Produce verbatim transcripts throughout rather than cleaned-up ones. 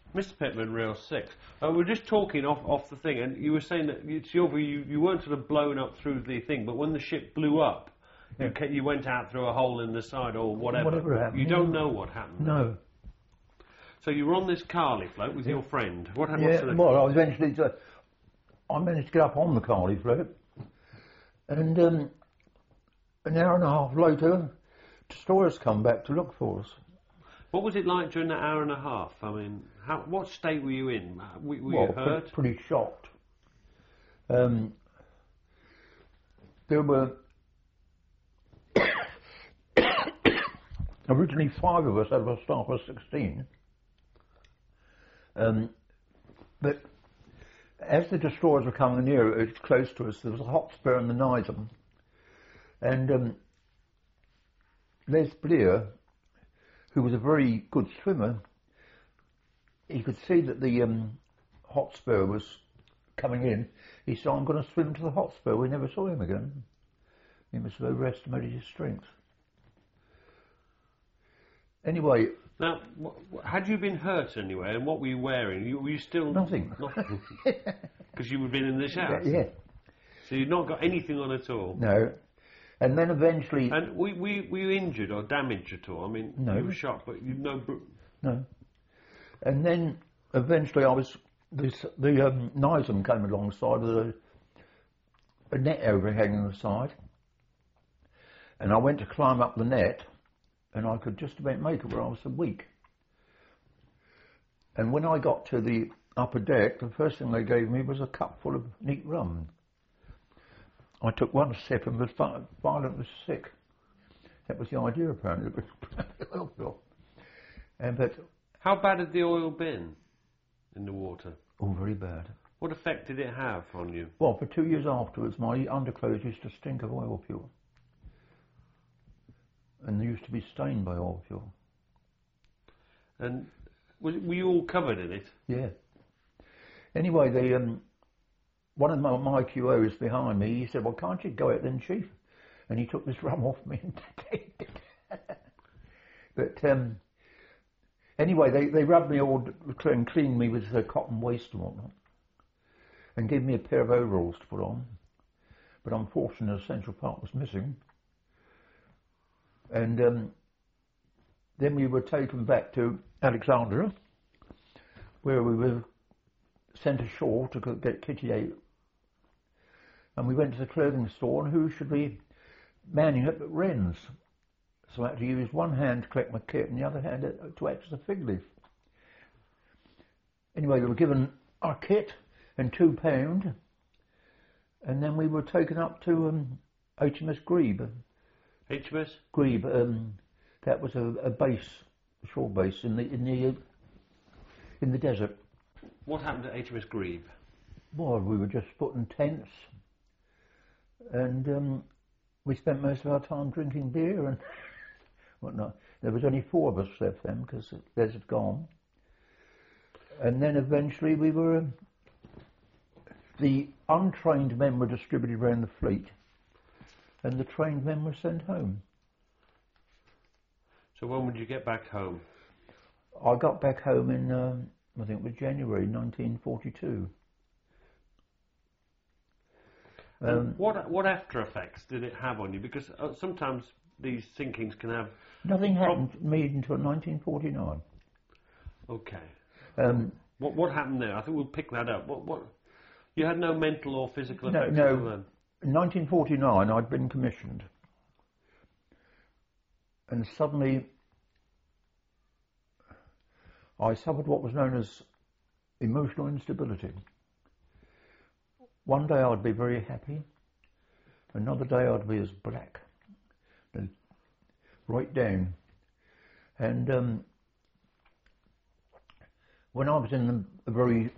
Mister Pitman, real sick. Uh, we're just talking off off the thing, and you were saying that it's your view you, you weren't sort of blown up through the thing, but when the ship blew up, yeah. you, ca you went out through a hole in the side or whatever. Whatever happened. You don't know what happened. No. So you were on this Carley float with yeah. your friend. What happened? Yeah, well, I was eventually, to, I managed to get up on the Carley float, and um, an hour and a half later, destroyers come back to look for us. What was it like during that hour and a half? I mean, how, what state were you in? Were, were well, you hurt? Pretty, pretty shocked. Um, there were originally five of us out of a staff of sixteen. Um, but as the destroyers were coming near, it's close to us, there was a Hotspur and the Nizam. And um, Les Blear, who was a very good swimmer, he could see that the um, Hotspur was coming in. He said, I'm going to swim to the Hotspur. We never saw him again. He must have overestimated his strength. Anyway... Now, had you been hurt anyway, and what were you wearing? You, were you still... Nothing. Nothing. Because you had been in the shower? Yeah, yeah. So you'd not got anything on at all? No. And then eventually... And were, were, were you injured or damaged at all? I mean, no. you were shot, but you no... No. And then eventually I was... This, the um, Nizam came alongside with a, a net overhanging the side. And I went to climb up the net, and I could just about make it where I was so weak. And when I got to the upper deck, the first thing they gave me was a cup full of neat rum. I took one sip and was violently sick. That was the idea, apparently. And but how bad had the oil been in the water? Oh, very bad. What effect did it have on you? Well, for two years afterwards, my underclothes used to stink of oil fuel. And they used to be stained by oil fuel. And was it, were you all covered in it? Yeah. Anyway, they, um, one of my, my Q Os behind me, he said, well, can't you go out then, Chief? And he took this rum off me and taped it. But um, anyway, they, they rubbed me all and cleaned me with the cotton waste and whatnot, and gave me a pair of overalls to put on. But unfortunately, an essential part was missing. And um, then we were taken back to Alexandria, where we were sent ashore to get kitted out. And we went to the clothing store, and who should be manning it but Wren's. So I had to use one hand to collect my kit and the other hand to act as a fig leaf. Anyway, we were given our kit and two pound, and then we were taken up to um, H M S Grebe. H M S? Grebe, um, that was a, a base, a shore base in the in the in the desert. What happened at H M S Grebe? Well, we were just put in tents, and um, we spent most of our time drinking beer and whatnot. There was only four of us left then because the desert had gone. And then eventually we were, um, the untrained men were distributed around the fleet, and the trained men were sent home. So when would you get back home? I got back home in, um, I think it was January nineteen forty-two. Um, what what after effects did it have on you? Because uh, sometimes these sinkings can have... Nothing happened to me until nineteen forty-nine. Okay. Um, what what happened there? I think we'll pick that up. What what? You had no mental or physical no, effects? No, in nineteen forty-nine I'd been commissioned, and suddenly I suffered what was known as emotional instability. One day I'd be very happy, another day I'd be as black, right down. And um, when I was in a very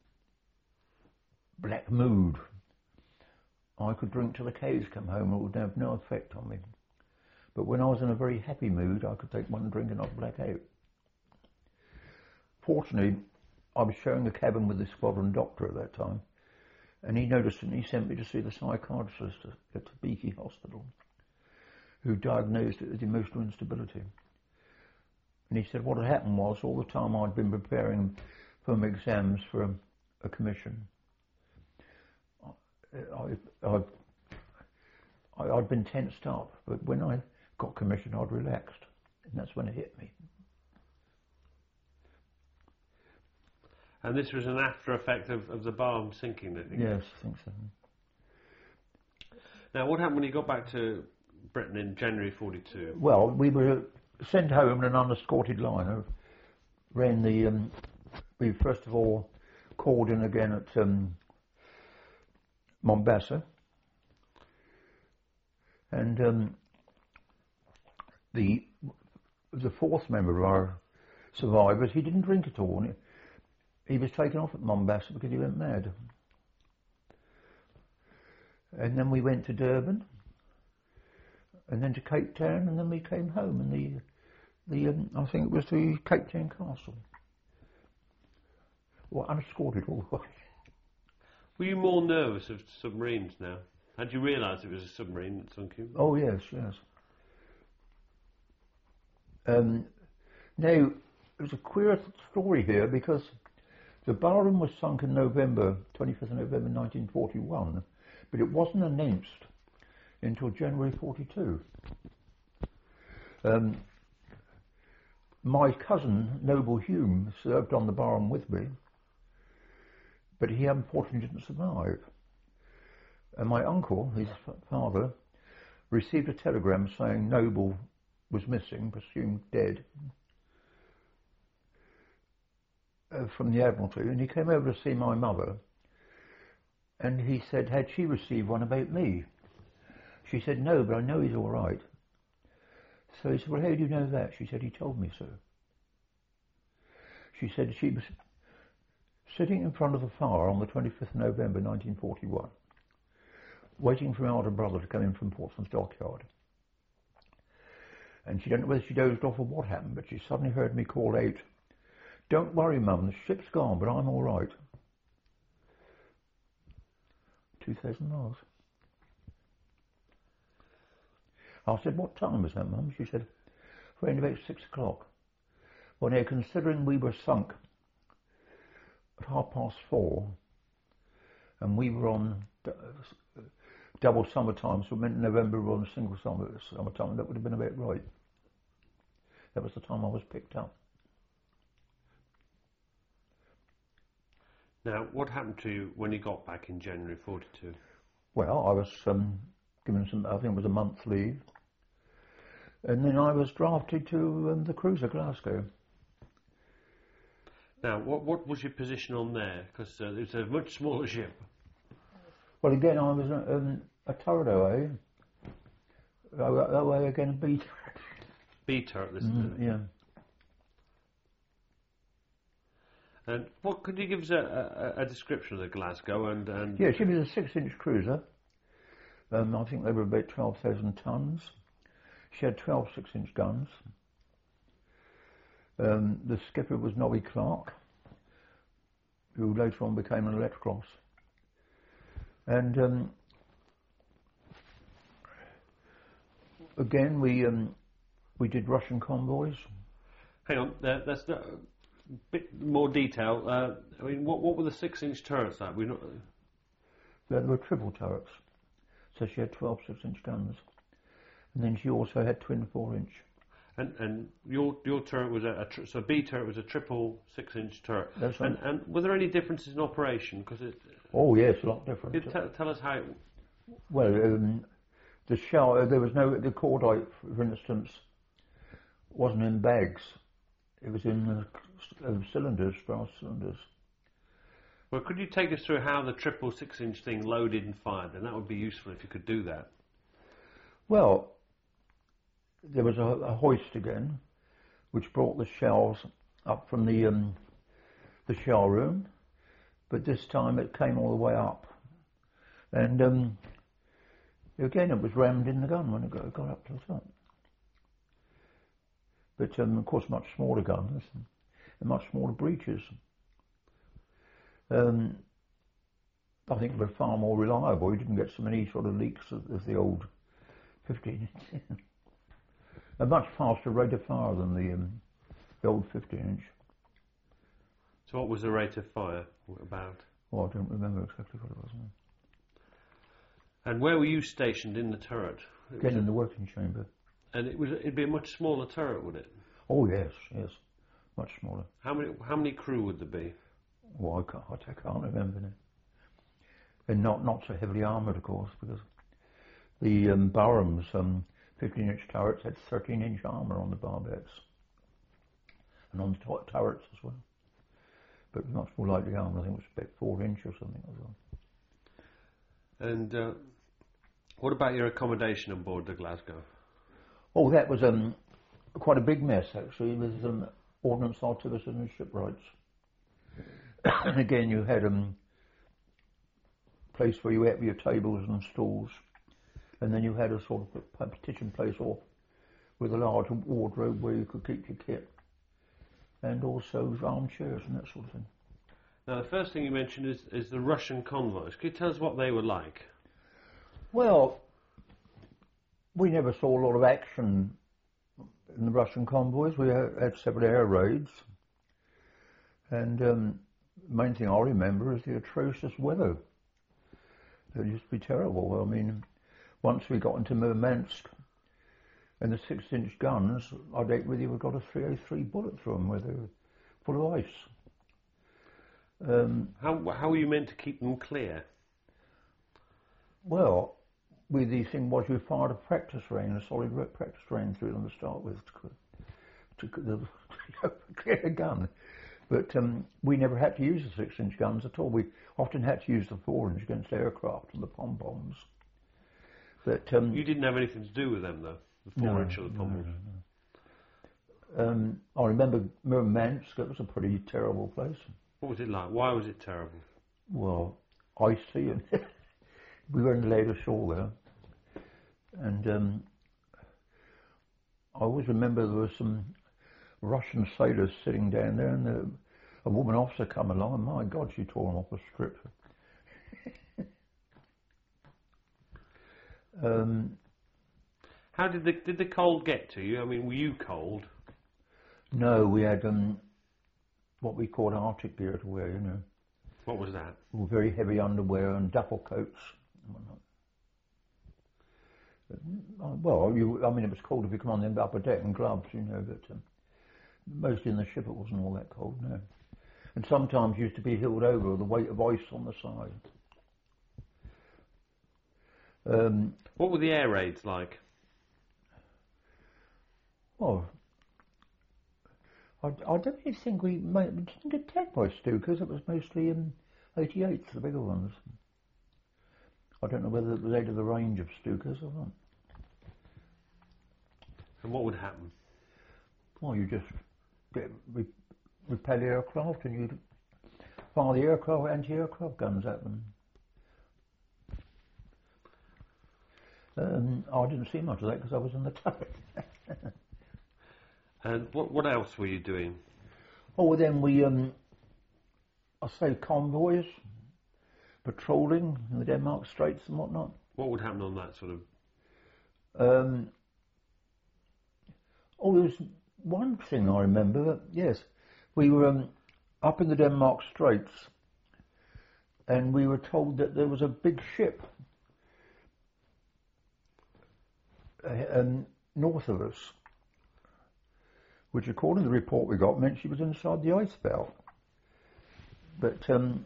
black mood, I could drink till the cows come home and it would have no effect on me. But when I was in a very happy mood, I could take one drink and not black out. Fortunately, I was sharing a cabin with the squadron doctor at that time, and he noticed it and he sent me to see the psychiatrist at the Beaky Hospital, who diagnosed it as emotional instability. And he said what had happened was all the time I'd been preparing for my exams for a, a commission, I, I, I, I'd been tensed up, but when I got commissioned I'd relaxed, and that's when it hit me. And this was an after effect of, of the Barham sinking, I think? Yes, I think so. Now, what happened when you got back to Britain in January forty-two? Well, we were sent home in an unescorted liner. Ran the, um, we first of all called in again at um, Mombasa, and um, the the fourth member of our survivors, he didn't drink at all. He was taken off at Mombasa because he went mad. And then we went to Durban, and then to Cape Town, and then we came home, and the, the um, I think it was the Cape Town Castle. Well, unescorted all the way. Were you more nervous of submarines now? Had you realised it was a submarine that sunk you? Oh yes, yes. Um, now, there's a queer story here because the Barham was sunk in November, twenty-fifth of November nineteen forty-one, but it wasn't announced until January forty-two. Um, my cousin, Noble Hume, served on the Barham with me, but he unfortunately didn't survive. And my uncle, his father, received a telegram saying Noble was missing, presumed dead, uh, from the Admiralty, and he came over to see my mother, and he said, had she received one about me? She said, no, but I know he's all right. So he said, well, how do you know that? She said, he told me so. She said she was sitting in front of the fire on the twenty-fifth of November nineteen forty-one, waiting for my older brother to come in from Portsmouth Dockyard. And she didn't know whether she dozed off or what happened, but she suddenly heard me call out, don't worry, Mum, the ship's gone, but I'm all right. two thousand miles. I said, what time was that, Mum? She said, around about six o'clock. Well, now, considering we were sunk at half past four, and we were on uh, double summertime, so it meant November we were on single summer, summertime, that would have been about right. That was the time I was picked up. Now, what happened to you when you got back in January forty-two? Well, I was um, given some, I think it was a month's leave, and then I was drafted to um, the cruiser Glasgow. Now, what what was your position on there? Because uh, it's a much smaller ship. Well, again, I was a, um, a turret O A. O A again, a B turret. B turret, this Mm, is it? yeah. And what could you give us a, a, a description of the Glasgow and, and Yeah, she was a six-inch cruiser. Um, I think they were about twelve thousand tons. She had twelve six-inch guns. Um, the skipper was Nobby Clark, who later on became an Electrocross. And um, again, we um, we did Russian convoys. Hang on, uh, that's not, a bit more detail. Uh, I mean, what what were the six-inch turrets like? We not. There were triple turrets, so she had twelve six-inch guns, and then she also had twin four-inch. And and your your turret was a, a tri so B turret was a triple six-inch turret. That's right. And and were there any differences in operation? Because it. Oh yes, a lot different. Could tell, tell us how. It, Well, um, the shower, there was no, the cordite, for instance, wasn't in bags. It was in uh, uh, cylinders, brass cylinders. well, could you take us through how the triple six-inch thing loaded and fired? And that would be useful if you could do that. Well, there was a, a hoist again, which brought the shells up from the um, the shell room, but this time it came all the way up, and um, again it was rammed in the gun when it got, got up to the top. But um, of course, much smaller guns and much smaller breaches. Um, I think they were far more reliable. You didn't get so many sort of leaks as, as the old fifteen. A much faster rate of fire than the um, the old fifteen inch. So what was the rate of fire about? Oh, I don't remember exactly what it was. No. And where were you stationed in the turret? It Again was in the working chamber. a, and it was it'd be a much smaller turret, would it? Oh yes, yes, much smaller. How many how many crew would there be? Oh, I can't, I can't remember now. And not not so heavily armoured, of course, because the um, Barham's um, fifteen inch turrets had thirteen inch armour on the barbettes and on the top turrets as well. But much more lightly armoured. I think it was about four inch or something as well. And uh, what about your accommodation on board the Glasgow? Oh, that was um, quite a big mess actually, with um, ordnance artillery and shipwrights. And again, you had um, a place where you ate your tables and stools, and then you had a sort of a partition place off with a large wardrobe where you could keep your kit, and also armchairs and that sort of thing. Now, the first thing you mentioned is, is the Russian convoys. Could you tell us what they were like? Well, we never saw a lot of action in the Russian convoys. We had several air raids, and um, the main thing I remember is the atrocious weather. It used to be terrible. I mean, once we got into Murmansk and the six inch guns, I date with you, we got a three oh three bullet through them where they were full of ice. Um, how how were you meant to keep them clear? Well, we, the thing was we fired a practice rain, a solid practice rain through them to start with, to, to, to clear a gun. But um, we never had to use the six inch guns at all. We often had to use the four inch against aircraft and the pom-poms. But um, you didn't have anything to do with them, though, the four inch or the pom-poms? No, no, no. Um, I remember Murmansk, it was a pretty terrible place. What was it like? Why was it terrible? Well, icy, and we were in the later shore there. And um, I always remember there were some Russian sailors sitting down there, and the, a woman officer come along, and my God, she tore them off a strip. um, How did the did the cold get to you? I mean, were you cold? No, we had um, what we called Arctic gear to wear, you know. What was that? Very heavy underwear and duffel coats and whatnot. But, well, you, I mean, it was cold if you come on the upper deck and gloves, you know, but um, most in the ship it wasn't all that cold, no. And sometimes you used to be heeled over with the weight of ice on the side. Um, what were the air raids like? Well, I, I don't really think we, made, we didn't get attacked by Stukas. It was mostly in eighty-eights, the bigger ones. I don't know whether it was out of the range of Stukas or not. And what would happen? Well, you just get re repel the aircraft and you'd fire the aircraft, anti-aircraft guns at them. Um, I didn't see much of that because I was in the turret. And what what else were you doing? Oh, well, then we, um, I say convoys, patrolling in the Denmark Straits and whatnot. What would happen on that sort of? Um, oh, there was one thing I remember. Yes, we were um, up in the Denmark Straits, and we were told that there was a big ship uh, um, north of us, which according to the report we got meant she was inside the ice belt. But um,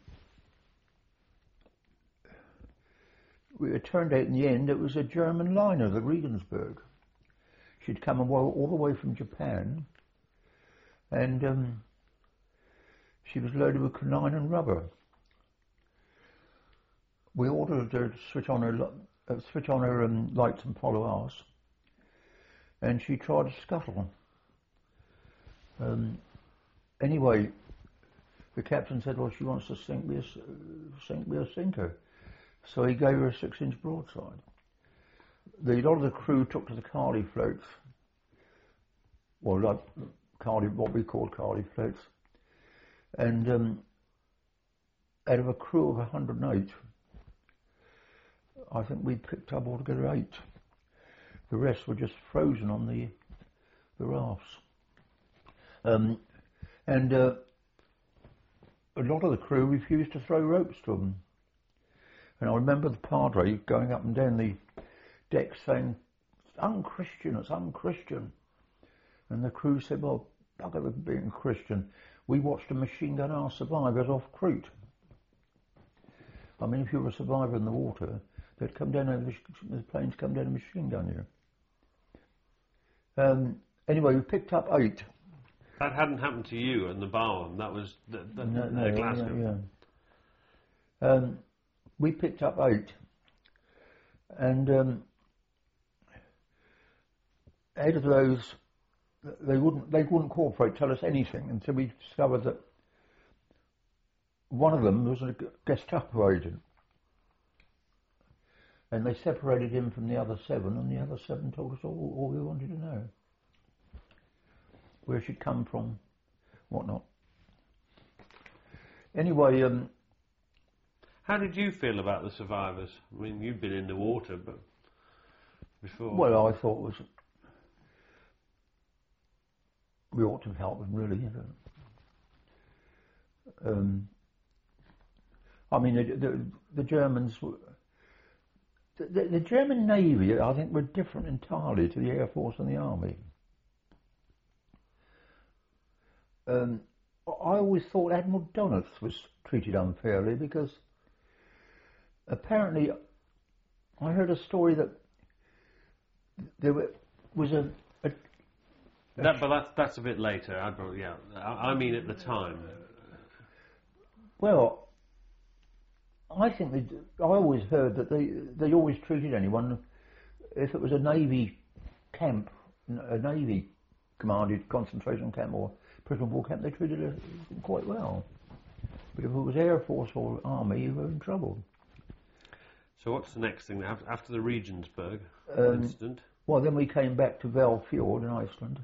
it turned out in the end it was a German liner, the Regensburg. She'd come all the way from Japan, and um, she was loaded with quinine and rubber. We ordered her to switch on her, uh, switch on her um, lights and follow ours, and she tried to scuttle. Um, anyway, the captain said, well, she wants to sink me a, sink me a sinker. So he gave her a six inch broadside. The, a lot of the crew took to the Carly floats, well, like Carly, what we called Carly floats. And um, out of a crew of one hundred eight, I think we picked up altogether eight. The rest were just frozen on the, the rafts. Um, and uh, a lot of the crew refused to throw ropes to them. And I remember the padre going up and down the deck saying, "It's unchristian, it's unchristian." And the crew said, "Well, bugger them being Christian. We watched a machine gun our survivors off Crete." I mean, if you were a survivor in the water, they'd come down over the, the planes, come down and machine gun you. Um, anyway, we picked up eight. That hadn't happened to you and the Barwon. That was the, the, no, no, the Glasgow. Yeah, yeah. Um, we picked up eight, and um, out of those, they wouldn't they wouldn't cooperate, tell us anything until we discovered that one of them was a Gestapo agent, and they separated him from the other seven, and the other seven told us all, all we wanted to know, where she'd come from, whatnot. Anyway, um, how did you feel about the survivors? I mean, you've been in the water, but before. Well, I thought was we ought to help them, really. You know. Um, I mean, the, the, the Germans, were, the, the German Navy, I think, were different entirely to the Air Force and the Army. Um, I always thought Admiral Donatz was treated unfairly because apparently I heard a story that there were, was a, a, a that, but that's that's a bit later. I brought, yeah, I, I mean at the time. Well, I think they. I always heard that they they always treated anyone, if it was a Navy camp, a Navy commanded concentration camp or prisoner of war camp, they treated it quite well. But if it was Air Force or Army, you were in trouble. So what's the next thing after the Regensburg um, incident? Well, then we came back to Velfjord in Iceland,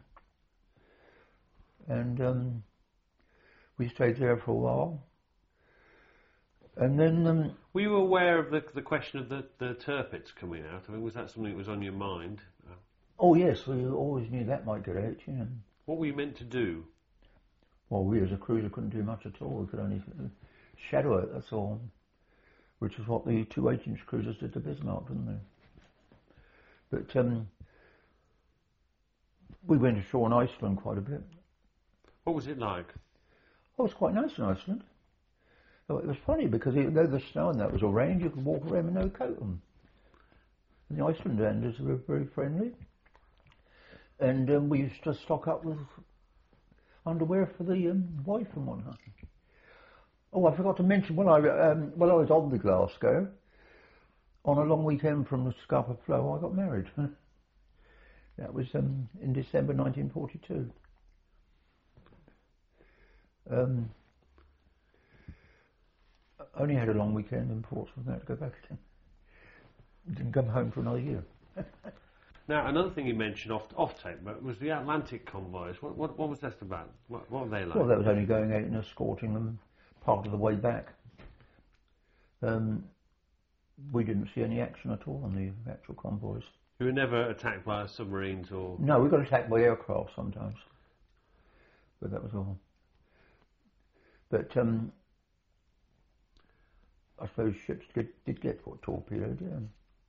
and um, we stayed there for a while. And then, um, were you aware of the the question of the the Tirpitz coming out? I mean, was that something that was on your mind? Oh yes, we always knew that might get out. You know. What were you meant to do? Well, we as a cruiser couldn't do much at all. We could only shadow it, that's all. Which is what the two eight-inch cruisers did to Bismarck, didn't they? But um, we went ashore in Iceland quite a bit. What was it like? Oh, it was quite nice in Iceland. Oh, it was funny because even though the snow and that was all rain, you could walk around with no coat on. And the Icelanders were very friendly. And um, we used to stock up with underwear for the um, wife and whatnot. Oh, I forgot to mention, when I, um, when I was on the Glasgow, on a long weekend from the Scapa Flow, I got married. That was um, in December nineteen forty-two. Um, I only had a long weekend in Portsmouth, I had to go back again. Didn't come home for another year. Now, another thing you mentioned off off tape was the Atlantic convoys. What what, what was that about? What, what were they like? Well, that was only going out and escorting them part of the way back. Um, we didn't see any action at all on the actual convoys. You were never attacked by submarines or... No, we got attacked by aircraft sometimes. But that was all. But um, I suppose ships did, did get torpedoed, yeah.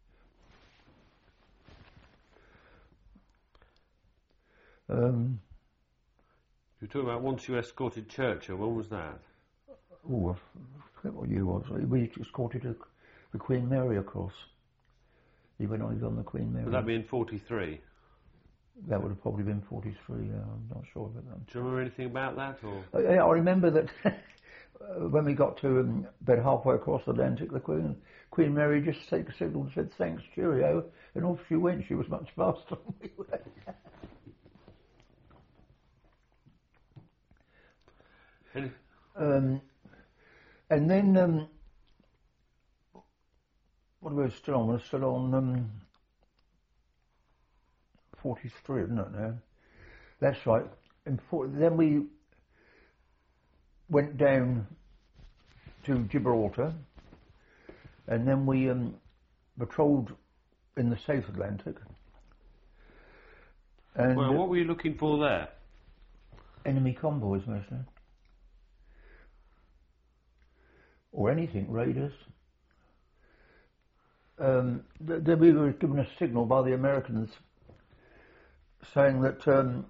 Um, you were talking about once you escorted Churchill. When was that? Oh, I forget what year was. We escorted a, the Queen Mary across. He went on, he was on the Queen Mary. Would that be in forty-three? That would have probably been forty-three, yeah, I'm not sure about that. Do you remember anything about that? Or? I, I remember that when we got to um, about halfway across the Atlantic, the Queen Queen Mary just took a signal and said, "Thanks, cheerio," and off she went. She was much faster than we were. Any? Um, and then, um, what were we still on? We're still on um, forty-three, isn't it now? That's right. And for, then we went down to Gibraltar, and then we um, patrolled in the South Atlantic. And well, what were you looking for there? enemy convoys mostly. Or anything, raiders. Um, th- th- we were given a signal by the Americans saying that um,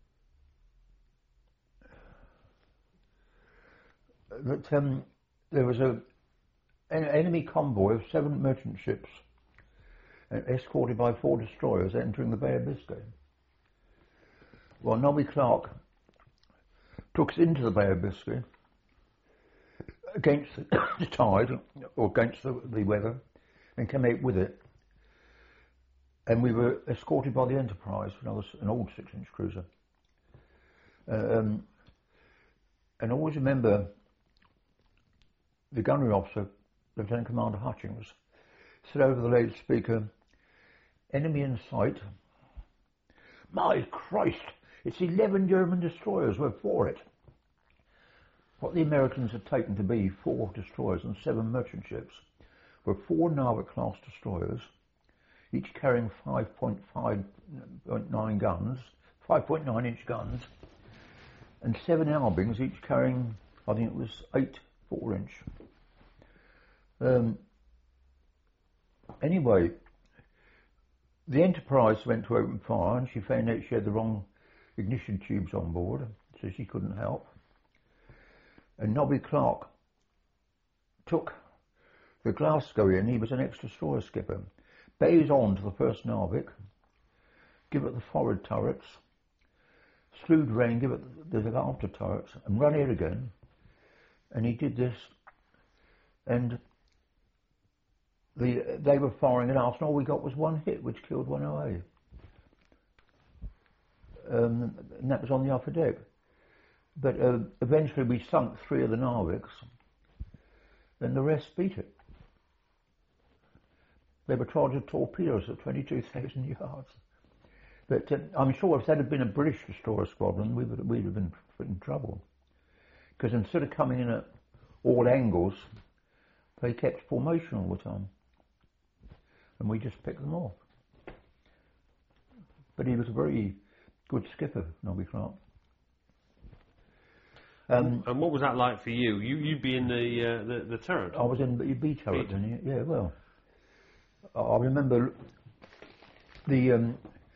that um, there was a an enemy convoy of seven merchant ships uh, escorted by four destroyers entering the Bay of Biscay. Well, Nobby Clark took us into the Bay of Biscay against the tide or against the, the weather and came out with it, and we were escorted by the Enterprise, another, an old six-inch cruiser. Um, and I always remember the gunnery officer, Lieutenant Commander Hutchings, said over the loudspeaker, "Enemy in sight." My Christ, it's eleven German destroyers, we're for it. What the Americans had taken to be four destroyers and seven merchant ships were four Narvik-class destroyers, each carrying five point five nine guns, five point nine inch guns, and seven Albings, each carrying, I think it was eight four inch. Um, anyway, the Enterprise went to open fire and she found out she had the wrong ignition tubes on board, so she couldn't help. And Nobby Clark took the Glasgow in, he was an ex-destroyer skipper, bays on to the first Narvik, give it the forward turrets, slewed round, give it the, the after turrets, and run out again. And he did this, and the, they were firing at us, and all we got was one hit, which killed one O A. Um, and that was on the upper deck. But uh, eventually we sunk three of the Narviks, and the rest beat it. They were charged torpedoes at twenty-two thousand yards. But uh, I'm sure if that had been a British destroyer squadron, we would we'd have been in trouble. Because instead of coming in at all angles, they kept formation all the time. And we just picked them off. But he was a very good skipper, Nobby Clark. Um, and what was that like for you? You you'd be in the uh, the, the turret. I was in the B turret, didn't you? Yeah, well, I remember the um,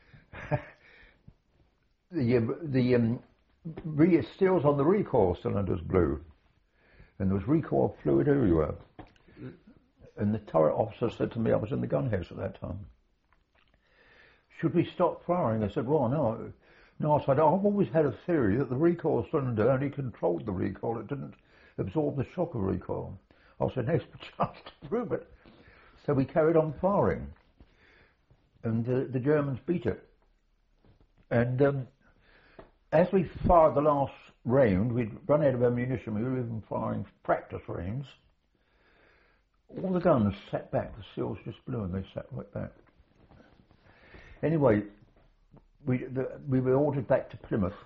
the uh, the um, re- steels on the recoil cylinders blew, and there was recoil fluid everywhere. And the turret officer said to me, I was in the gun house at that time, "Should we stop firing?" I said, "Well, no." No, I said, I've always had a theory that the recoil cylinder only controlled the recoil, it didn't absorb the shock of recoil. I said, "Next chance to prove it." So we carried on firing, and the, the Germans beat it. And um, as we fired the last round, we'd run out of ammunition, we were even firing practice rounds. All the guns sat back, the seals just blew and they sat right back. Anyway, We, the, we were ordered back to Plymouth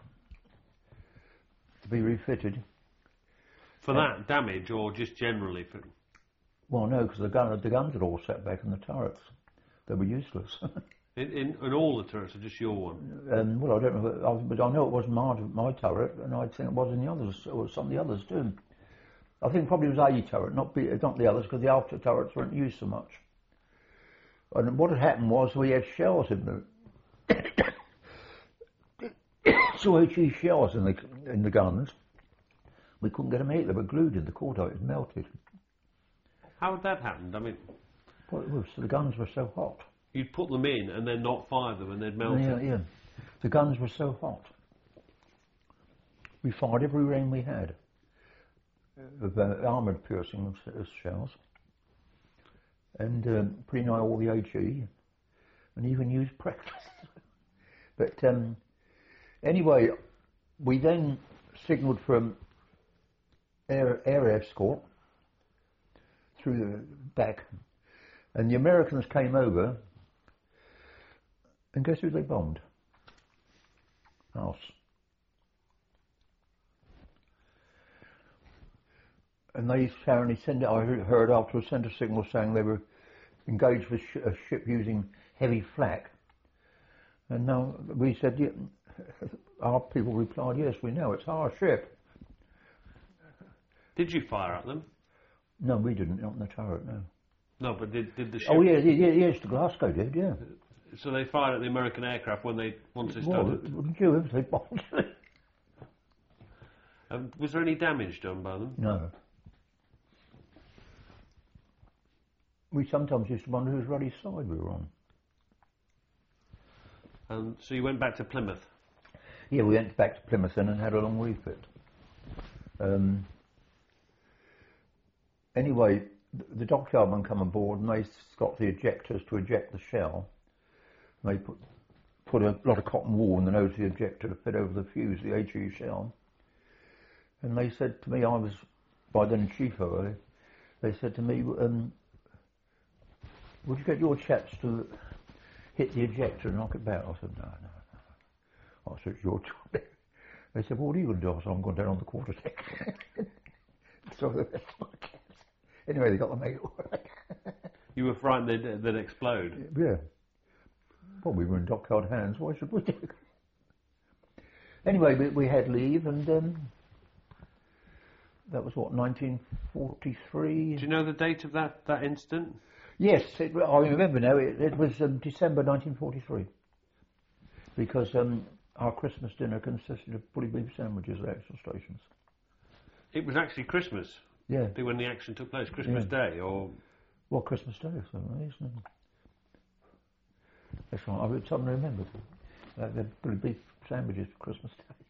to be refitted. For that damage, or just generally? For... Well, no, because the, gun, the guns had all set back in the turrets. They were useless. in, in, in all the turrets, or just your one? Um, well, I don't know, but I know it wasn't my, my turret, and I think it was in the others, or some of the others too. I think probably it was A turret, not, B, not the others, because the after turrets weren't used so much. And what had happened was we had shells in the So H E shells in the in the guns. We couldn't get them out. They were glued in the cordite. It melted. How had that happened? I mean, Well, it was, the guns were so hot. You'd put them in and then not fire them, and they'd melt. Yeah, yeah. The guns were so hot. We fired every round we had of uh, armoured piercing shells, and um, pretty nigh all the H E, and even used practice. But um, anyway, we then signalled from air, air escort through the back, and the Americans came over, and guess who they bombed? Us. And they apparently sent it, I heard after a centre signal saying they were engaged with sh a ship using heavy flak. And now we said, yeah, our people replied, yes, we know, it's our ship. Did you fire at them? No, we didn't, not in the turret, no. No, but did, did the ship... Oh, yeah, yeah, yes, the Glasgow did, yeah. So they fired at the American aircraft when they, once they Well, started? wouldn't you if they bombed it? Um, was there any damage done by them? No. We sometimes used to wonder whose ruddy side we were on. And so you went back to Plymouth? Yeah, we went back to Plymouth then and had a long refit. Um, anyway, the dockyardmen come aboard and they got the ejectors to eject the shell. They put put a lot of cotton wool in the nose of the ejector to fit over the fuse, the H E shell. And they said to me, I was by then chief of it, they said to me, um, would you get your chaps to hit the ejector and knock it back? I said, no, no, no. I said, it's your job. They said, well, what are you going to do? I said, I'm going down on the quarterdeck. So the best I can. Anyway, they got the make it work. You were frightened they'd, they'd explode? Yeah. Well, we were in dockyard hands. Why should we do? Anyway, we, we had leave, and um, that was what, nineteen forty-three. Do you know the date of that, that incident? Yes, it, I remember now. It, it was um, December nineteen forty-three, because um, our Christmas dinner consisted of bully beef sandwiches at Axel stations. It was actually Christmas. Yeah. When the action took place, Christmas Yeah. Day, or Well, Christmas Day or something, isn't it? That's right. I would suddenly remember. Uh, the bully beef sandwiches for Christmas Day.